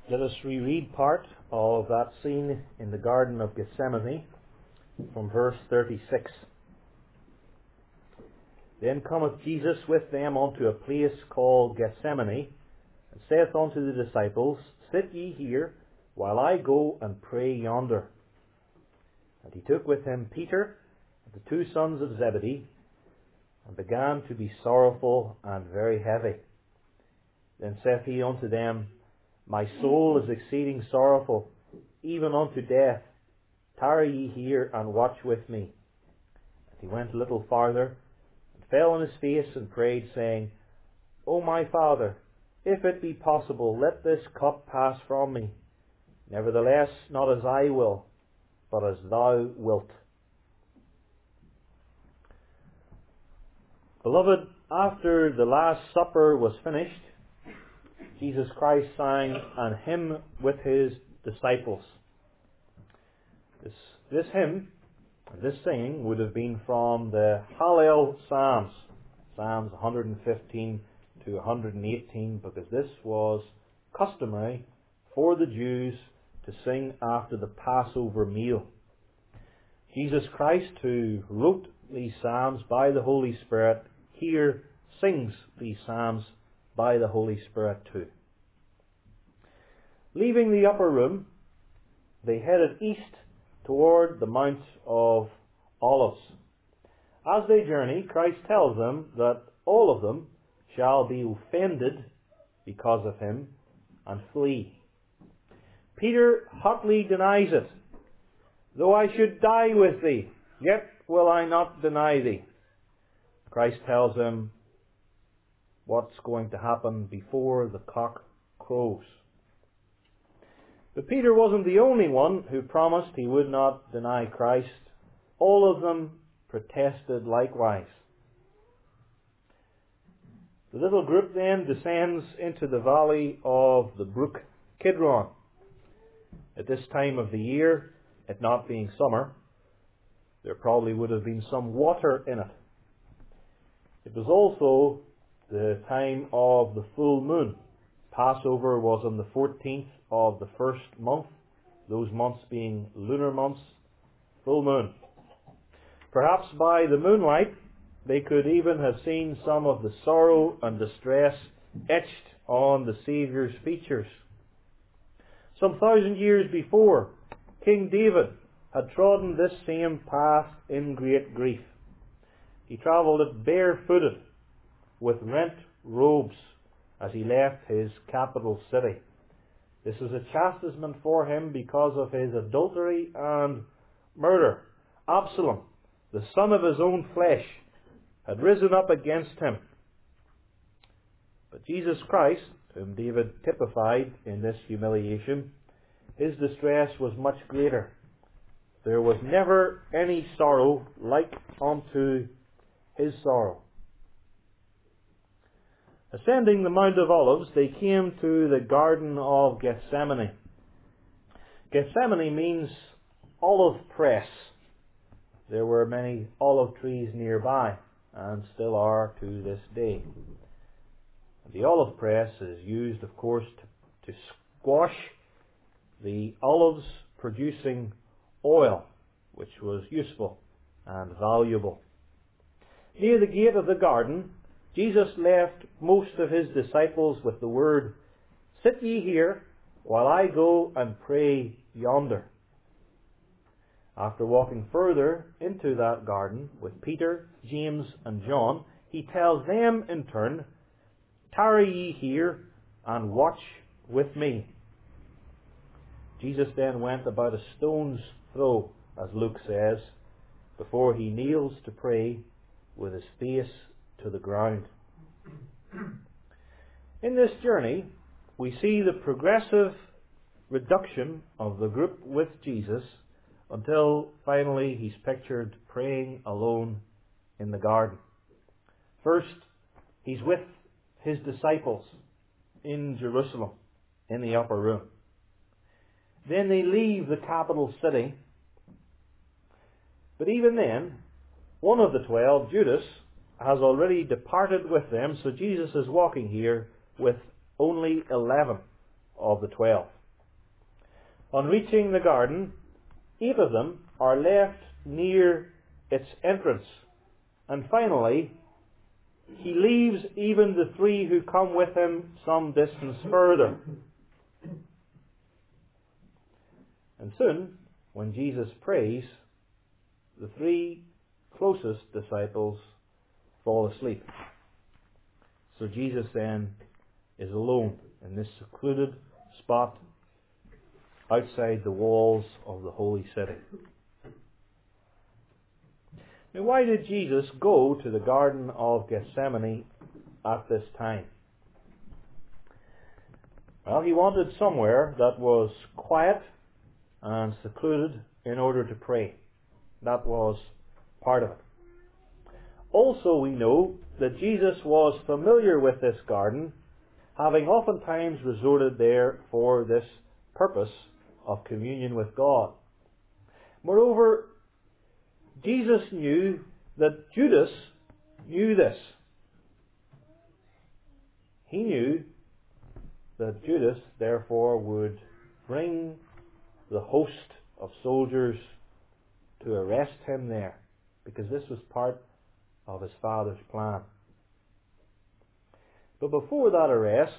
Let us reread part of that scene in the Garden of Gethsemane from verse 36. Then cometh Jesus with them unto a place called Gethsemane, and saith unto the disciples, Sit ye here, while I go and pray yonder. And he took with him Peter and the two sons of Zebedee, and began to be sorrowful and very heavy. Then saith he unto them, My soul is exceeding sorrowful, even unto death. Tarry ye here and watch with me. And he went a little farther, and fell on his face and prayed, saying, O my Father, if it be possible, let this cup pass from me. Nevertheless, not as I will, but as thou wilt. Beloved, after the Last Supper was finished, Jesus Christ sang an hymn with his disciples. This hymn, this singing, would have been from the Hallel Psalms, Psalms 115 to 118, because this was customary for the Jews to sing after the Passover meal. Jesus Christ, who wrote these psalms by the Holy Spirit, here sings these psalms by the Holy Spirit too. Leaving the upper room, they headed east toward the Mount of Olives. As they journey, Christ tells them that all of them shall be offended because of him and flee. Peter hotly denies it. Though I should die with thee, yet will I not deny thee. Christ tells him what's going to happen before the cock crows. But Peter wasn't the only one who promised he would not deny Christ. All of them protested likewise. The little group then descends into the valley of the brook Kidron. At this time of the year, it not being summer, there probably would have been some water in it. It was also the time of the full moon. Passover was on the 14th of the first month, those months being lunar months, full moon. Perhaps by the moonlight they could even have seen some of the sorrow and distress etched on the Saviour's features. Some 1,000 years before, King David had trodden this same path in great grief. He travelled it barefooted, with rent robes, as he left his capital city. This is a chastisement for him because of his adultery and murder. Absalom, the son of his own flesh, had risen up against him. But Jesus Christ, whom David typified in this humiliation, his distress was much greater. There was never any sorrow like unto his sorrow. Ascending the Mount of Olives, they came to the Garden of Gethsemane. Gethsemane means olive press. There were many olive trees nearby, and still are to this day. The olive press is used, of course, to squash the olives producing oil, which was useful and valuable. Near the gate of the garden, Jesus left most of his disciples with the word, Sit ye here, while I go and pray yonder. After walking further into that garden with Peter, James, and John, he tells them in turn, Tarry ye here and watch with me. Jesus then went about a stone's throw, as Luke says, before he kneels to pray with his face to the ground. In this journey, we see the progressive reduction of the group with Jesus until finally he's pictured praying alone in the garden. First, he's with his disciples in Jerusalem, in the upper room. Then they leave the capital city. But even then, one of the 12, Judas, has already departed with them, so Jesus is walking here with only 11. of the 12. On reaching the garden, 8 of them are left near its entrance. And finally, he leaves even the 3 who come with him some distance further. And soon, when Jesus prays, the 3 closest disciples fall asleep. So Jesus then is alone in this secluded spot outside the walls of the holy city. Now, why did Jesus go to the Garden of Gethsemane at this time? Well, he wanted somewhere that was quiet and secluded in order to pray. That was part of it. Also, we know that Jesus was familiar with this garden, having oftentimes resorted there for this purpose of communion with God. Moreover, Jesus knew that Judas knew this. He knew that Judas, therefore, would bring the host of soldiers to arrest him there, because this was part of his Father's plan. But before that arrest,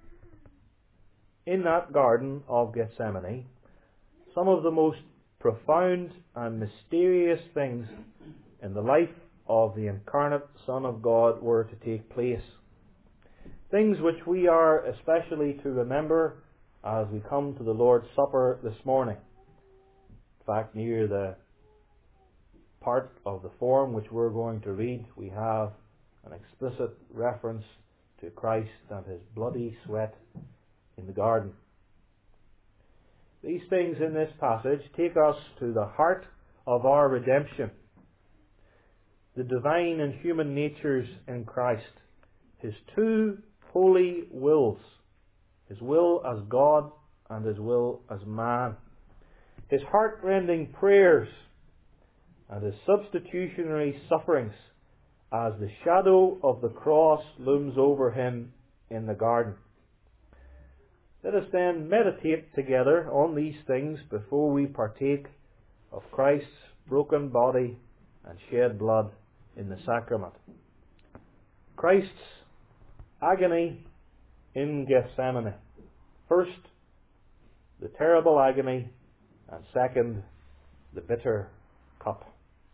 in that Garden of Gethsemane, some of the most profound and mysterious things in the life of the incarnate Son of God were to take place. Things which we are especially to remember as we come to the Lord's Supper this morning. In fact, near the part of the form which we're going to read, we have an explicit reference to Christ and his bloody sweat in the garden. These things in this passage take us to the heart of our redemption, the divine and human natures in Christ, his 2 holy wills, his will as God and his will as man, his heart-rending prayers and his substitutionary sufferings as the shadow of the cross looms over him in the garden. Let us then meditate together on these things before we partake of Christ's broken body and shed blood in the sacrament. Christ's agony in Gethsemane. First, the terrible agony, and second, the bitter cup.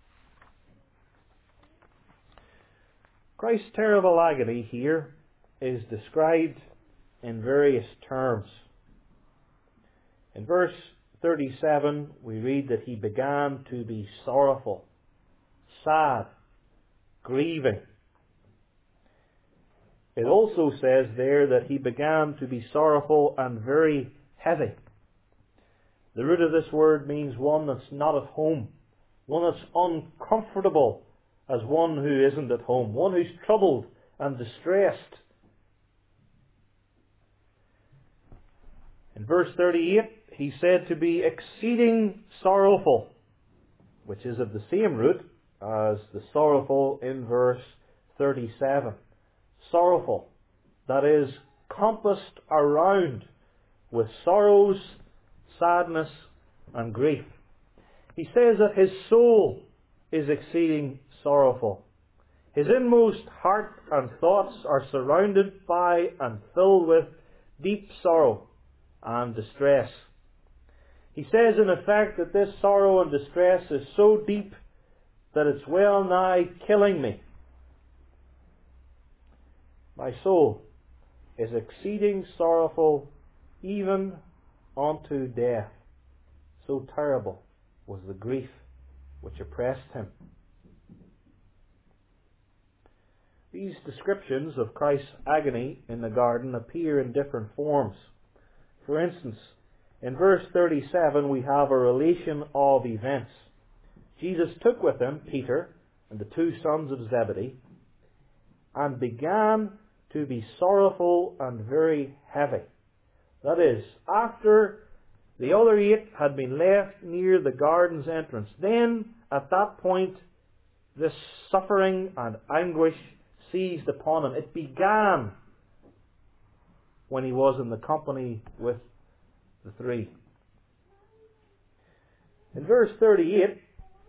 Christ's terrible agony here is described in various terms. In verse 37, we read that he began to be sorrowful, sad, grieving. It also says there that he began to be sorrowful and very heavy. The root of this word means one that's not at home, one that's uncomfortable as one who isn't at home, one who's troubled and distressed. In verse 38, he's said to be exceeding sorrowful, which is of the same root as the sorrowful in verse 37. Sorrowful, that is, compassed around with sorrows, sadness, and grief. He says that his soul is exceeding sorrowful. His inmost heart and thoughts are surrounded by and filled with deep sorrow and distress. He says in effect that this sorrow and distress is so deep that it's well nigh killing me. My soul is exceeding sorrowful even unto death. So terrible was the grief which oppressed him. These descriptions of Christ's agony in the garden appear in different forms. For instance, in verse 37 we have a relation of events. Jesus took with him Peter and the 2 sons of Zebedee and began to be sorrowful and very heavy. That is, after the other 8 had been left near the garden's entrance, then at that point this suffering and anguish seized upon him. It began when he was in the company with the three. In verse 38,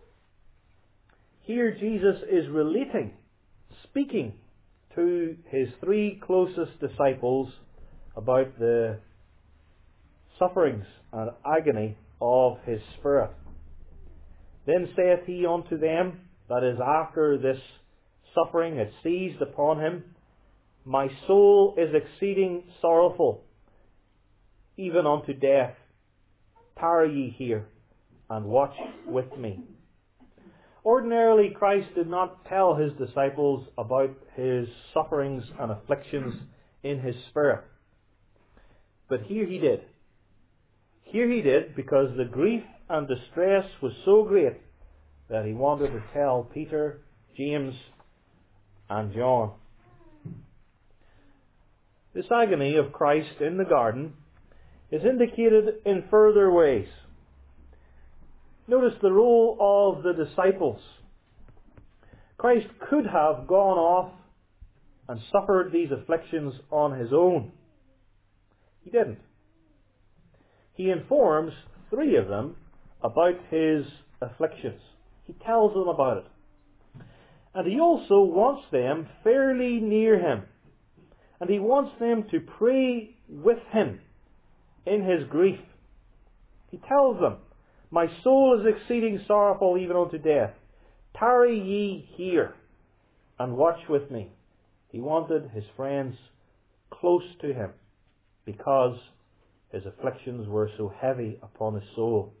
here Jesus is relating, speaking to his three closest disciples about the sufferings and agony of his Spirit. Then saith he unto them, that is, after this suffering had seized upon him, My soul is exceeding sorrowful, even unto death. Tarry ye here, and watch with me. Ordinarily, Christ did not tell his disciples about his sufferings and afflictions in his Spirit. But here he did. Here he did because the grief and distress was so great that he wanted to tell Peter, James, and John. This agony of Christ in the garden is indicated in further ways. Notice the role of the disciples. Christ could have gone off and suffered these afflictions on his own. He didn't. He informs three of them about his afflictions. He tells them about it. And he also wants them fairly near him. And he wants them to pray with him in his grief. He tells them, My soul is exceeding sorrowful even unto death. Tarry ye here and watch with me. He wanted his friends close to him because his afflictions were so heavy upon his soul.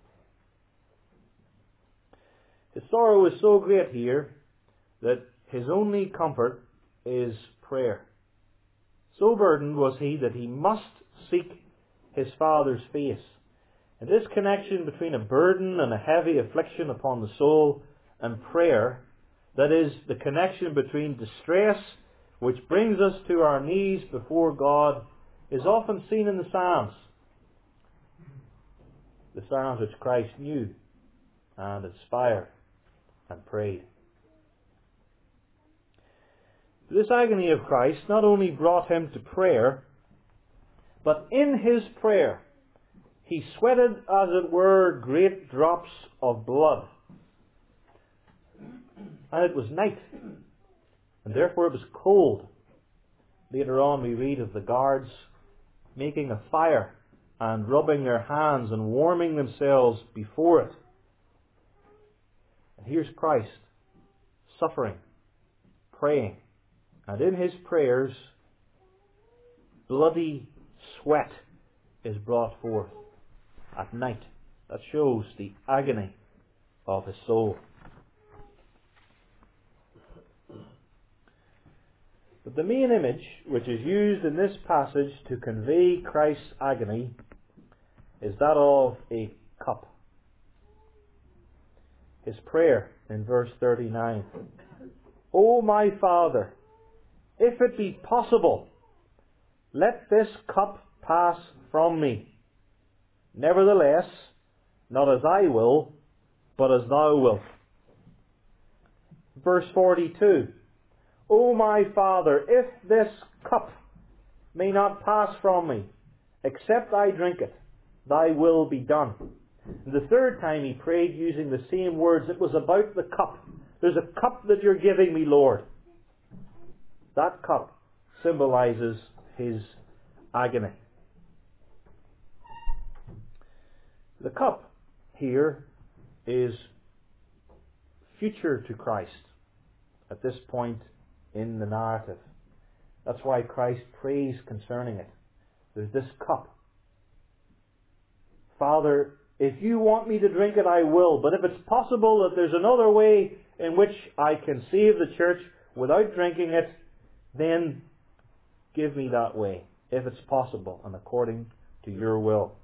His sorrow is so great here that his only comfort is prayer. So burdened was he that he must seek his Father's face. And this connection between a burden and a heavy affliction upon the soul and prayer, that is, the connection between distress, which brings us to our knees before God, is often seen in the Psalms. The Psalms which Christ knew and inspired and prayed. This agony of Christ not only brought him to prayer, but in his prayer he sweated, as it were, great drops of blood. And it was night, and therefore it was cold. Later on we read of the guards making a fire and rubbing their hands and warming themselves before it. And here's Christ suffering, praying, and in his prayers bloody sweat is brought forth at night. That shows the agony of his soul. But the main image which is used in this passage to convey Christ's agony is that of a cup. His prayer in verse 39. O my Father, if it be possible, let this cup pass from me. Nevertheless, not as I will, but as thou wilt. Verse 42. O my Father, if this cup may not pass from me, except I drink it, thy will be done. And the third time he prayed using the same words. It was about the cup. There's a cup that you're giving me, Lord. That cup symbolizes his agony. The cup here is future to Christ at this point in the narrative. That's why Christ prays concerning it. There's this cup. Father, if you want me to drink it, I will. But if it's possible that there's another way in which I can save the church without drinking it, then give me that way, if it's possible and according to your will.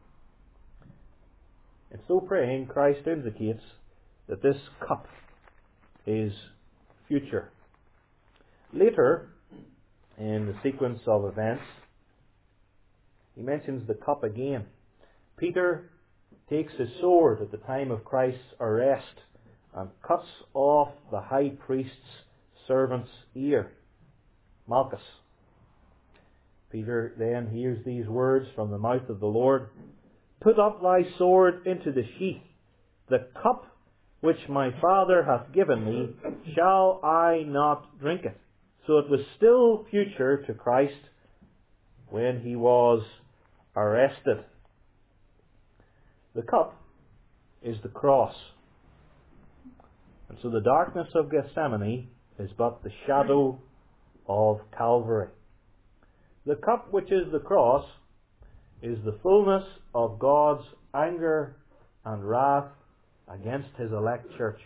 In so praying, Christ indicates that this cup is future. Later, in the sequence of events, he mentions the cup again. Peter takes his sword at the time of Christ's arrest and cuts off the high priest's servant's ear, Malchus. Peter then hears these words from the mouth of the Lord, "Put up thy sword into the sheath. The cup which my Father hath given me, shall I not drink it?" So it was still future to Christ when he was arrested. The cup is the cross. And so the darkness of Gethsemane is but the shadow of Calvary. The cup which is the cross is the fullness of God's anger and wrath against his elect church.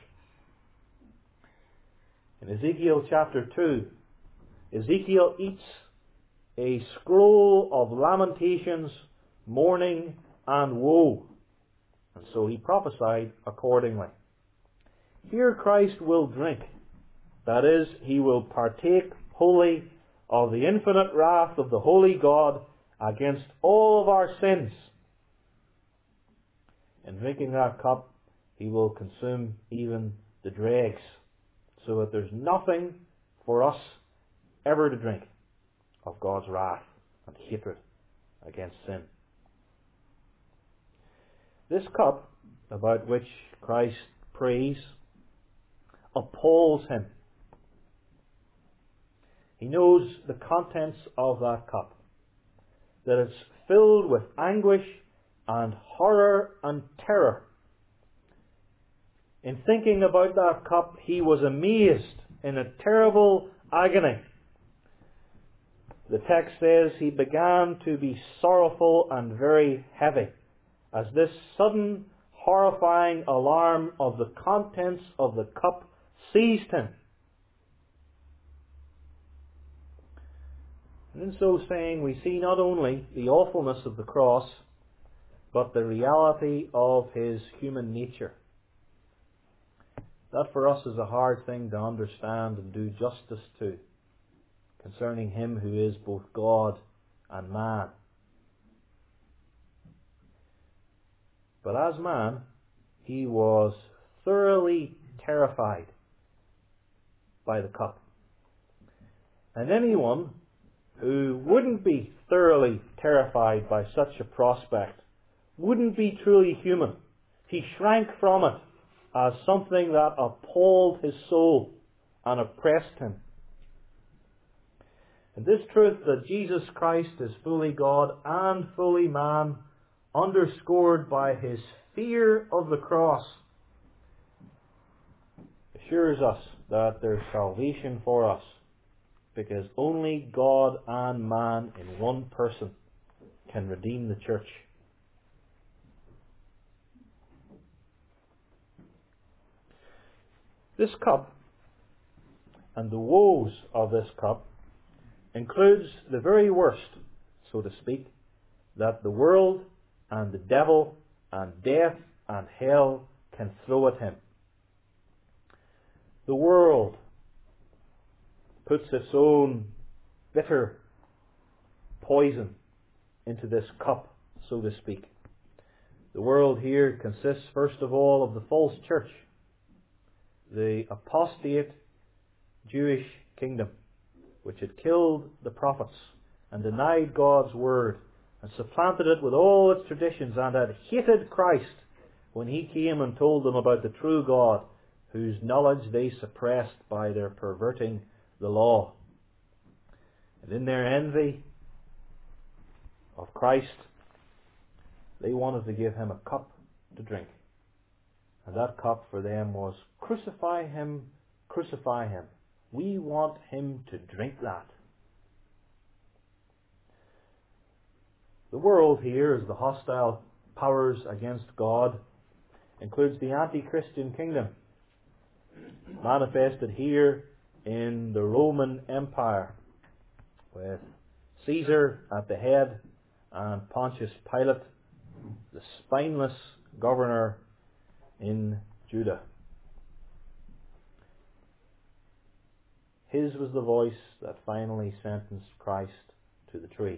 In Ezekiel chapter 2, Ezekiel eats a scroll of lamentations, mourning, and woe. And so he prophesied accordingly. Here Christ will drink. That is, he will partake wholly of the infinite wrath of the holy God against all of our sins. In drinking that cup, he will consume even the dregs, so that there's nothing for us ever to drink of God's wrath and hatred against sin. This cup, about which Christ prays, appalls him. He knows the contents of that cup, that it's filled with anguish and horror and terror. In thinking about that cup, he was amazed in a terrible agony. The text says he began to be sorrowful and very heavy, as this sudden, horrifying alarm of the contents of the cup seized him. And in so saying, we see not only the awfulness of the cross, but the reality of his human nature. That for us is a hard thing to understand and do justice to, concerning him who is both God and man. But as man, he was thoroughly terrified by the cup. And anyone who wouldn't be thoroughly terrified by such a prospect wouldn't be truly human. He shrank from it as something that appalled his soul and oppressed him. And this truth that Jesus Christ is fully God and fully man, underscored by his fear of the cross, assures us that there's salvation for us, because only God and man in one person can redeem the church. This cup and the woes of this cup includes the very worst, so to speak, that the world and the devil and death and hell can throw at him. The world puts its own bitter poison into this cup, so to speak. The world here consists first of all of the false church, the apostate Jewish kingdom, which had killed the prophets and denied God's word and supplanted it with all its traditions, and had hated Christ when he came and told them about the true God, whose knowledge they suppressed by their perverting the law. And in their envy of Christ, they wanted to give him a cup to drink. And that cup for them was, crucify him, crucify him. We want him to drink that. The world here, as the hostile powers against God, includes the anti-Christian kingdom, manifested here in the Roman Empire, with Caesar at the head and Pontius Pilate, the spineless governor in Judah. His was the voice that finally sentenced Christ to the tree.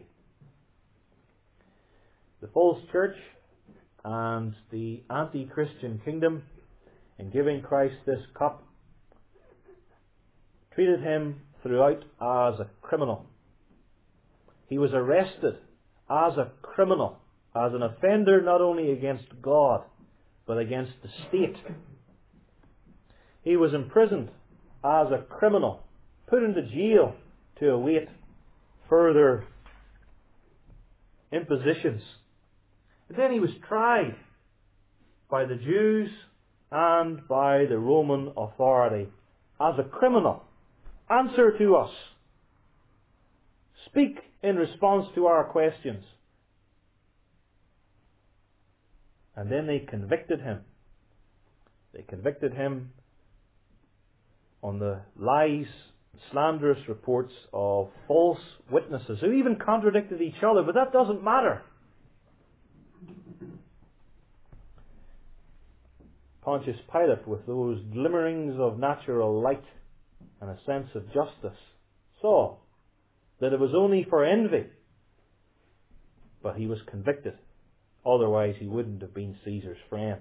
The false church and the anti-Christian kingdom, in giving Christ this cup, treated him throughout as a criminal. He was arrested as a criminal, as an offender not only against God, but against the state. He was imprisoned as a criminal, put into jail to await further impositions. And then he was tried by the Jews and by the Roman authority as a criminal. Answer to us. Speak in response to our questions. And then they convicted him. They convicted him on the lies, slanderous reports of false witnesses who even contradicted each other, but that doesn't matter. Pontius Pilate, with those glimmerings of natural light and a sense of justice, saw that it was only for envy, but he was convicted. Otherwise he wouldn't have been Caesar's friend.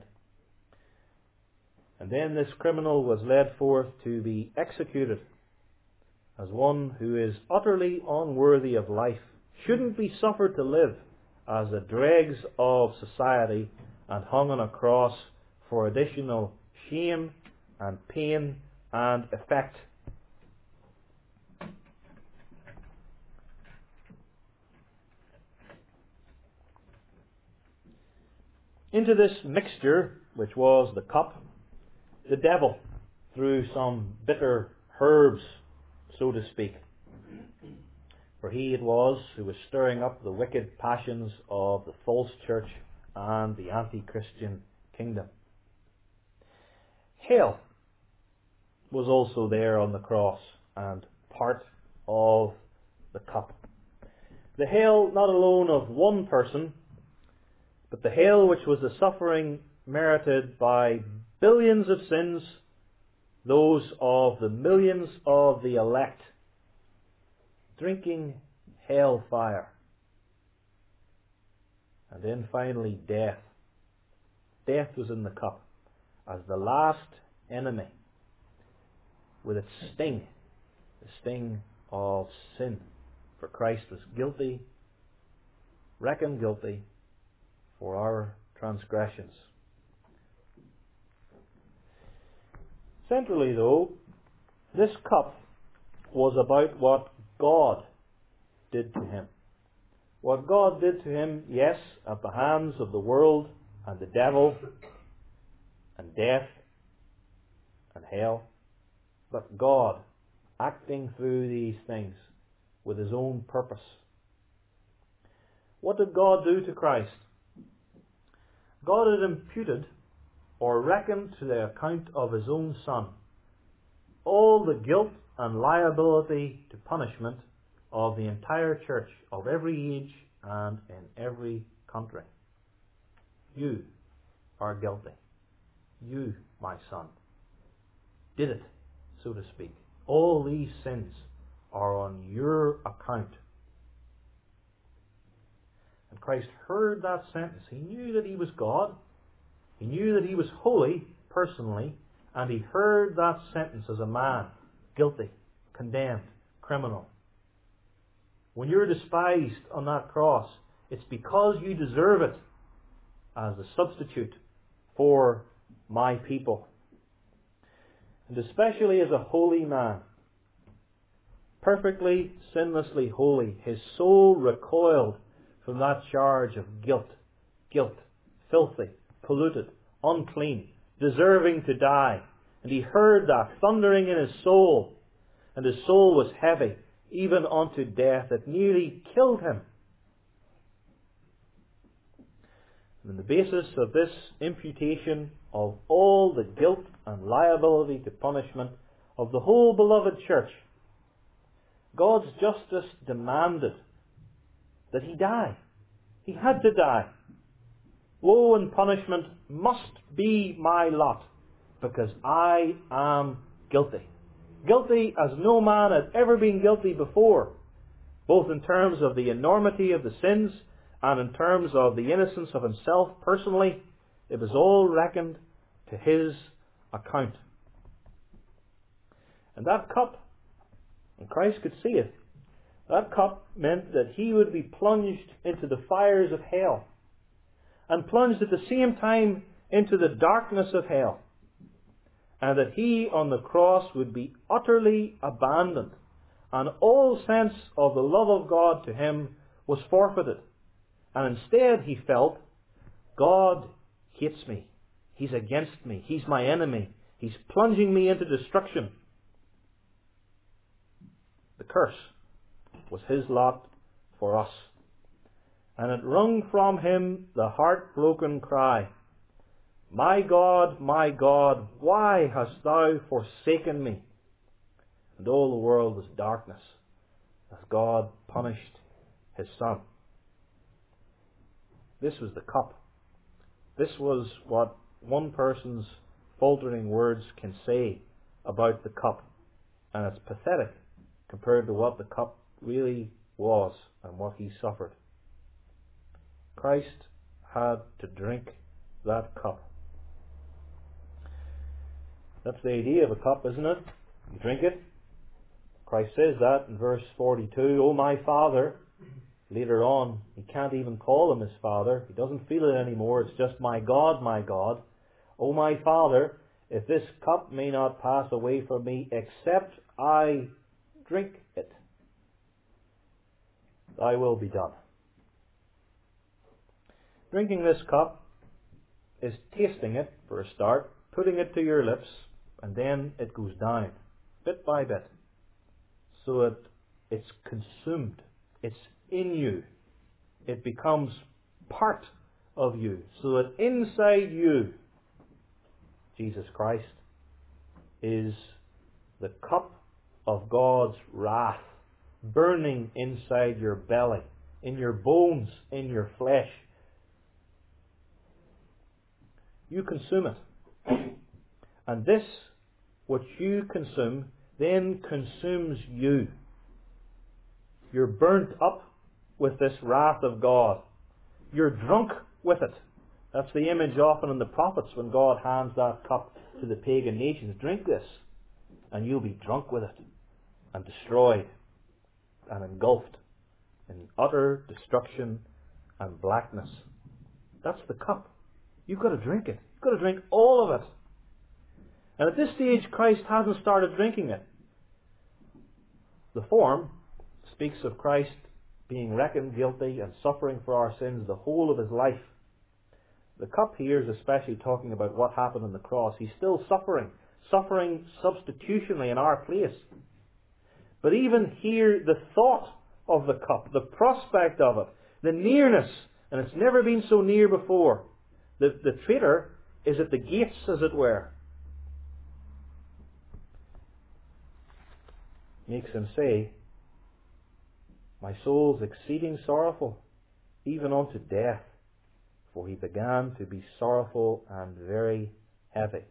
And then this criminal was led forth to be executed as one who is utterly unworthy of life, shouldn't be suffered to live as the dregs of society and hung on a cross for additional shame and pain and effect. Into this mixture, which was the cup, the devil threw some bitter herbs, so to speak. For he it was who was stirring up the wicked passions of the false church and the anti-Christian kingdom. Hell was also there on the cross and part of the cup. The hell not alone of one person, but the hell which was the suffering merited by billions of sins, those of the millions of the elect, drinking hell fire. And then finally death. Death was in the cup as the last enemy with its sting, the sting of sin. For Christ was guilty, reckoned guilty for our transgressions. Centrally, though, this cup was about what God did to him. What God did to him, yes, at the hands of the world and the devil and death and hell, but God acting through these things with his own purpose. What did God do to Christ? God had imputed or reckoned to the account of his own Son all the guilt and liability to punishment of the entire church, of every age and in every country. You are guilty. You, my son, did it, so to speak. All these sins are on your account. And Christ heard that sentence. He knew that he was God. He knew that he was holy personally, and he heard that sentence as a man, guilty, condemned, criminal. When you're despised on that cross, it's because you deserve it as a substitute for my people. And especially as a holy man, perfectly, sinlessly holy, his soul recoiled from that charge of guilt, filthy, polluted, unclean, deserving to die. And he heard that thundering in his soul, and his soul was heavy, even unto death. It nearly killed him. And on the basis of this imputation of all the guilt and liability to punishment of the whole beloved church, God's justice demanded that he die. He had to die. Woe and punishment must be my lot, because I am guilty. Guilty as no man had ever been guilty before, both in terms of the enormity of the sins and in terms of the innocence of himself personally. It was all reckoned to his account. And that cup, and Christ could see it, That cup meant that he would be plunged into the fires of hell, and plunged at the same time into the darkness of hell, and that he on the cross would be utterly abandoned, and all sense of the love of God to him was forfeited. And instead he felt, God hates me. He's against me. He's my enemy. He's plunging me into destruction. The curse was his lot for us. And it wrung from him the heartbroken cry, my God, why hast thou forsaken me? And all the world was darkness as God punished his Son. This was the cup. This was what one person's faltering words can say about the cup. And it's pathetic compared to what the cup really was and what he suffered. Christ had to drink that cup. That's the idea of a cup, isn't it? You drink it. Christ says that in verse 42, O my Father. Later on, he can't even call him his Father. He doesn't feel it anymore. It's just my God, O my Father, if this cup may not pass away from me, except I drink it, thy will be done. Drinking this cup is tasting it for a start, putting it to your lips, and then it goes down, bit by bit, so that it's consumed. It's in you. It becomes part of you, so that inside you, Jesus Christ is the cup of God's wrath, burning inside your belly, in your bones, in your flesh. You consume it. And this, which you consume, then consumes you. You're burnt up with this wrath of God. You're drunk with it. That's the image often in the prophets when God hands that cup to the pagan nations. Drink this, and you'll be drunk with it, and destroyed, and engulfed in utter destruction and blackness. That's the cup. You've got to drink it. You've got to drink all of it. And at this stage, Christ hasn't started drinking it. The form speaks of Christ being reckoned guilty and suffering for our sins the whole of his life. The cup here is especially talking about what happened on the cross. He's still suffering substitutionally in our place. But even here, the thought of the cup, the prospect of it, the nearness, and it's never been so near before. The traitor is at the gates, as it were. Makes him say, my soul's exceeding sorrowful, even unto death, for he began to be sorrowful and very heavy.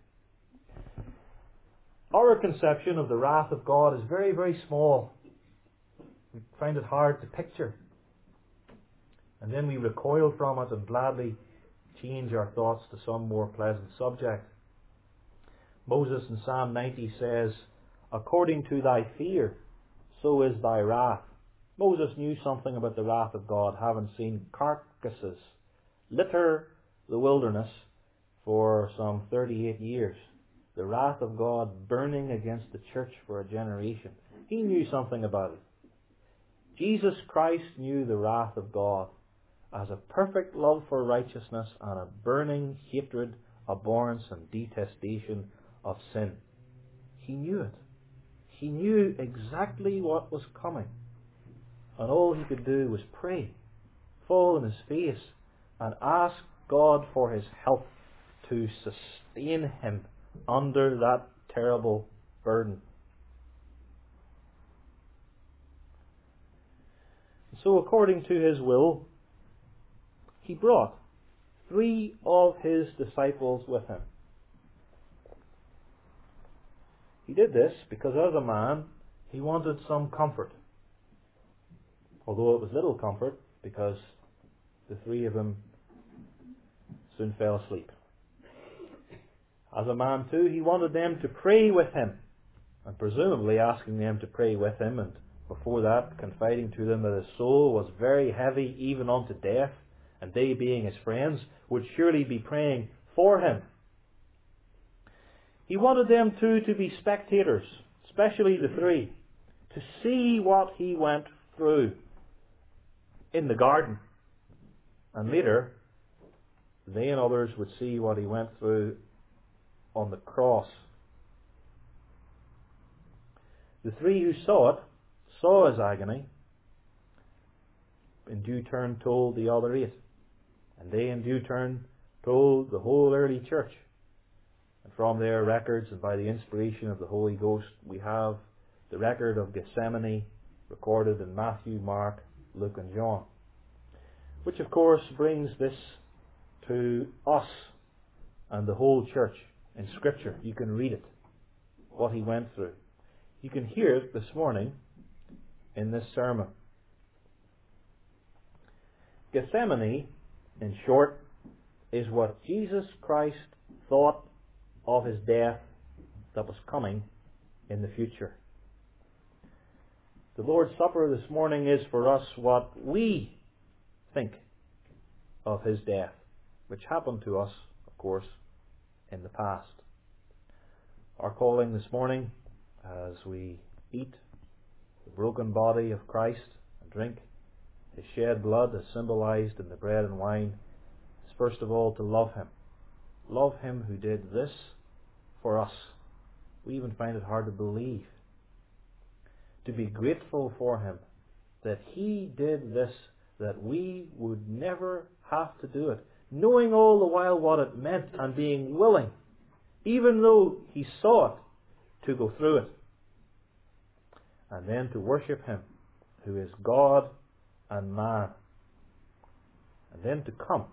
Our conception of the wrath of God is very, very small. We find it hard to picture. And then we recoil from it and gladly change our thoughts to some more pleasant subject. Moses in Psalm 90 says, according to thy fear, so is thy wrath. Moses knew something about the wrath of God, having seen carcasses litter the wilderness for some 38 years. The wrath of God burning against the church for a generation. He knew something about it. Jesus Christ knew the wrath of God as a perfect love for righteousness and a burning hatred, abhorrence and detestation of sin. He knew it. He knew exactly what was coming. And all he could do was pray, fall on his face, and ask God for his help to sustain him under that terrible burden. So according to his will, he brought 3 of his disciples with him. He did this because as a man, he wanted some comfort. Although it was little comfort, because the 3 of them soon fell asleep. As a man too, he wanted them to pray with him, and presumably asking them to pray with him and before that, confiding to them that his soul was very heavy even unto death, and they, being his friends, would surely be praying for him. He wanted them too to be spectators, especially the three, to see what he went through in the garden. And later, they and others would see what he went through on the cross. The three who saw it, saw his agony, in due turn told the other 8. And they in due turn told the whole early church. And from their records and by the inspiration of the Holy Ghost, we have the record of Gethsemane recorded in Matthew, Mark, Luke and John. Which of course brings this to us and the whole church in Scripture. You can read it, what he went through. You can hear it this morning in this sermon. Gethsemane, in short, is what Jesus Christ thought of his death that was coming in the future. The Lord's Supper this morning is for us what we think of his death, which happened to us, of course, in the past. Our calling this morning, as we eat the broken body of Christ and drink his shed blood as symbolized in the bread and wine, is first of all to love him. Love him who did this for us. We even find it hard to believe. To be grateful for him that he did this, that we would never have to do it, knowing all the while what it meant and being willing, even though he saw it, to go through it. And then to worship him who is God and man. And then to come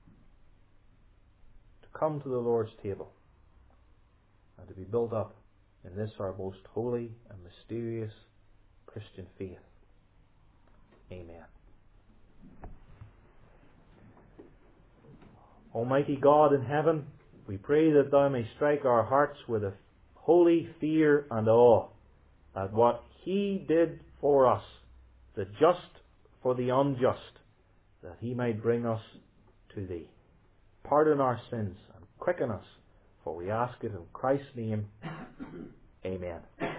to the Lord's table and to be built up in this our most holy and mysterious Christian faith. Amen. Almighty God in heaven, we pray that thou may strike our hearts with a holy fear and awe at what he did for us, the just for the unjust, that he might bring us to thee. Pardon our sins and quicken us, for we ask it in Christ's name. Amen.